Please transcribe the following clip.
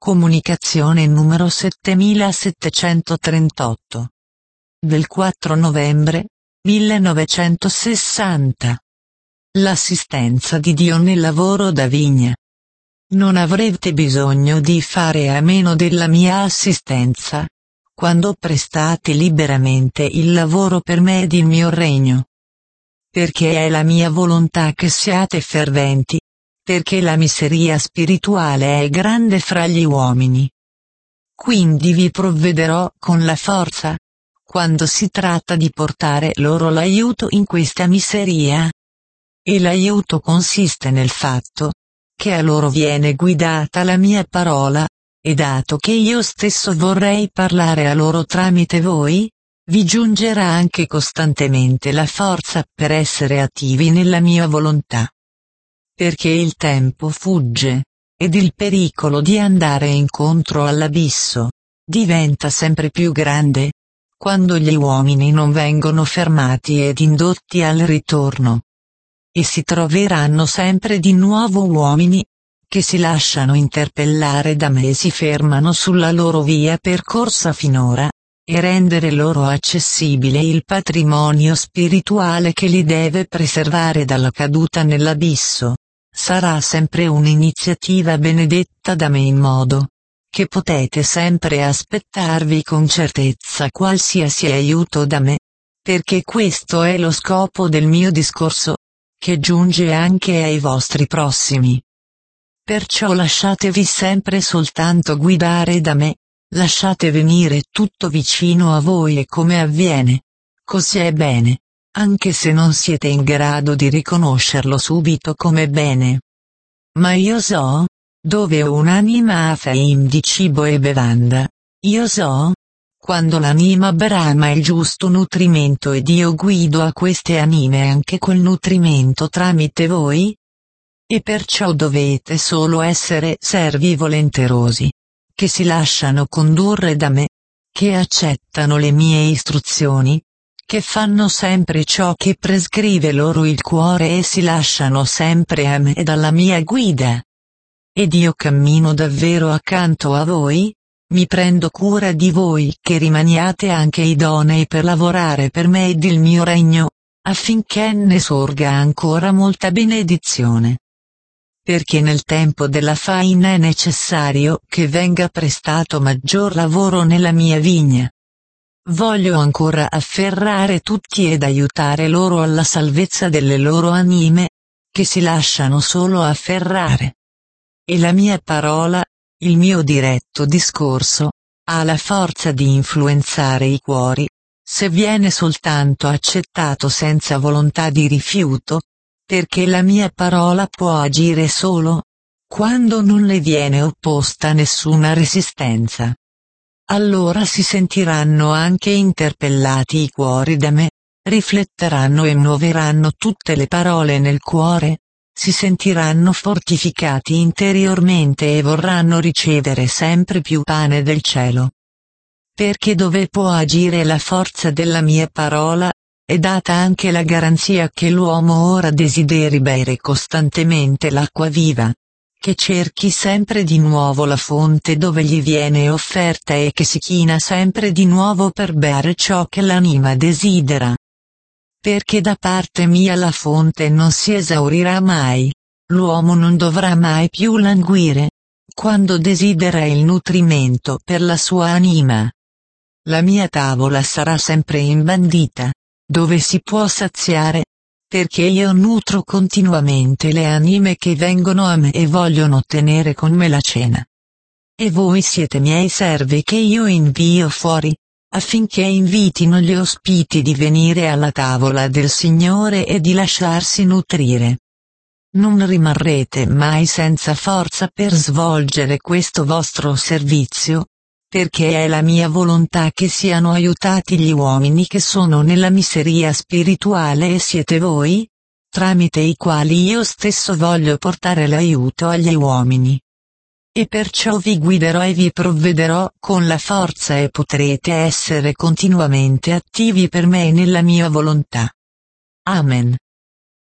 Comunicazione numero 7738. Del 4 novembre 1960. L'assistenza di Dio nel lavoro da vigna. Non avrete bisogno di fare a meno della mia assistenza, quando prestate liberamente il lavoro per me ed il mio regno. Perché è la mia volontà che siate ferventi, perché la miseria spirituale è grande fra gli uomini. Quindi vi provvederò con la forza, quando si tratta di portare loro l'aiuto in questa miseria. E l'aiuto consiste nel fatto che a loro viene guidata la mia parola, e dato che io stesso vorrei parlare a loro tramite voi, vi giungerà anche costantemente la forza per essere attivi nella mia volontà. Perché il tempo fugge, ed il pericolo di andare incontro all'abisso diventa sempre più grande, quando gli uomini non vengono fermati ed indotti al ritorno. E si troveranno sempre di nuovo uomini che si lasciano interpellare da me e si fermano sulla loro via percorsa finora, e rendere loro accessibile il patrimonio spirituale che li deve preservare dalla caduta nell'abisso. Sarà sempre un'iniziativa benedetta da me in modo che potete sempre aspettarvi con certezza qualsiasi aiuto da me, perché questo è lo scopo del mio discorso, che giunge anche ai vostri prossimi. Perciò lasciatevi sempre soltanto guidare da me, lasciate venire tutto vicino a voi e come avviene, così è bene, anche se non siete in grado di riconoscerlo subito come bene. Ma io so, dove un'anima ha fame di cibo e bevanda, io so, quando l'anima brama il giusto nutrimento ed io guido a queste anime anche quel nutrimento tramite voi. E perciò dovete solo essere servi volenterosi, che si lasciano condurre da me, che accettano le mie istruzioni, che fanno sempre ciò che prescrive loro il cuore e si lasciano sempre a me e alla mia guida. Ed io cammino davvero accanto a voi, mi prendo cura di voi che rimaniate anche idonei per lavorare per me ed il mio regno, affinché ne sorga ancora molta benedizione. Perché nel tempo della faina è necessario che venga prestato maggior lavoro nella mia vigna. Voglio ancora afferrare tutti ed aiutare loro alla salvezza delle loro anime, che si lasciano solo afferrare. E la mia parola, il mio diretto discorso, ha la forza di influenzare i cuori, se viene soltanto accettato senza volontà di rifiuto, perché la mia parola può agire solo quando non le viene opposta nessuna resistenza. Allora si sentiranno anche interpellati i cuori da me, rifletteranno e muoveranno tutte le parole nel cuore, si sentiranno fortificati interiormente e vorranno ricevere sempre più pane del cielo. Perché dove può agire la forza della mia parola, è data anche la garanzia che l'uomo ora desideri bere costantemente l'acqua viva, che cerchi sempre di nuovo la fonte dove gli viene offerta e che si china sempre di nuovo per bere ciò che l'anima desidera. Perché da parte mia la fonte non si esaurirà mai, l'uomo non dovrà mai più languire, quando desidera il nutrimento per la sua anima. La mia tavola sarà sempre imbandita, dove si può saziare, perché io nutro continuamente le anime che vengono a me e vogliono ottenere con me la cena. E voi siete miei servi che io invio fuori, affinché invitino gli ospiti di venire alla tavola del Signore e di lasciarsi nutrire. Non rimarrete mai senza forza per svolgere questo vostro servizio, perché è la mia volontà che siano aiutati gli uomini che sono nella miseria spirituale e siete voi, tramite i quali io stesso voglio portare l'aiuto agli uomini. E perciò vi guiderò e vi provvederò con la forza e potrete essere continuamente attivi per me e nella mia volontà. Amen.